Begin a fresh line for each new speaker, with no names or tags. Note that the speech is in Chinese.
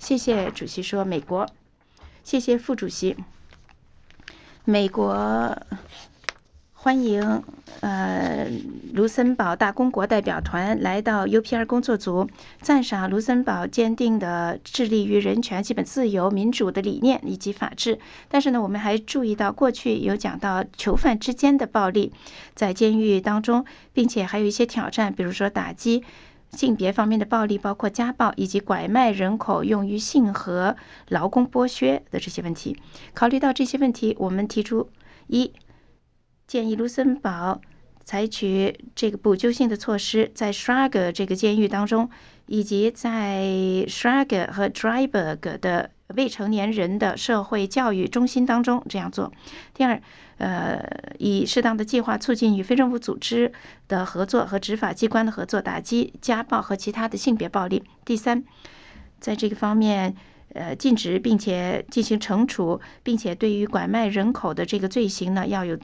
谢谢主席说美国，谢谢副主席。美国欢迎卢森堡大公国代表团来到 UPR 工作组，赞赏卢森堡坚定的致力于人权、基本自由、民主的理念以及法治。但是呢，我们还注意到过去有讲到囚犯之间的暴力在监狱当中，并且还有一些挑战，比如说打击性别方面的暴力，包括家暴以及拐卖人口用于性和劳工剥削的这些问题。考虑到这些问题，我们提出建议卢森堡采取这个补救性的措施，在 Schrager 这个监狱当中，以及在 Schrager 和 Dryburgh 的未成年人的社会教育中心当中这样做。第二，以适当的计划促进与非政府组织的合作和执法机关的合作，打击家暴和其他的性别暴力。第三，在这个方面禁止并且进行惩处，并且对于拐卖人口的这个罪行呢，要有